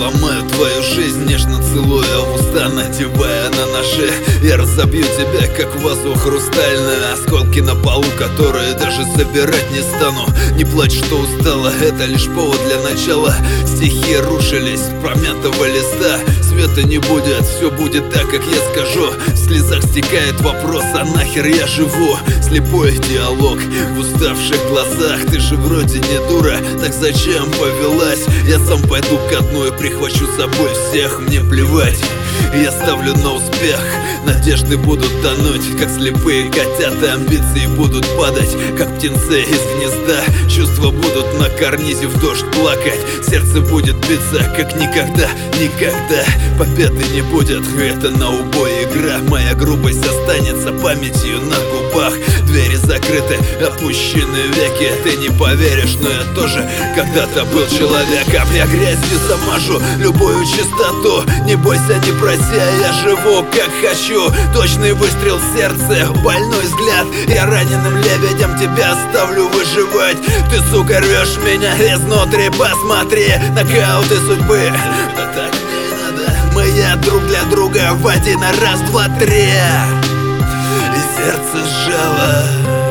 сломаю твою жизнь, нежно целуя в уста, надевая на ножи. Я разобью тебя, как вазу хрустальную, осколки на полу, которые даже собирать не стану. Не плачь, что устала, это лишь повод для начала. Стихи рушились с промятого листа. Света не будет, все будет так, как я скажу. В слезах стекает вопрос, а нахер я живу? Слепой диалог в уставших глазах. Ты же вроде не дура, так зачем повелась? Я сам пойду ко дну и прихвачу с собой всех, мне плевать. Я ставлю на успех, надежды будут тонуть, как слепые котята. Амбиции будут падать, как птенцы из гнезда. Чувства будут на карнизе в дождь плакать. Сердце будет биться, как никогда, никогда. Победы не будет, это на убой игра. Моя грубость останется памятью на губах. Двери закрыты, опущены веки. Ты не поверишь, но я тоже когда-то был человеком. Я грязью замажу любую чистоту. Не бойся, не проси, я живу как хочу. Точный выстрел в сердце, больной взгляд. Я раненым лебедем тебя оставлю выживать. Ты, сука, рвешь меня изнутри. Посмотри, нокауты судьбы. Да так не надо. Мы друг для друга в один раз, два, три. И сердце сжало.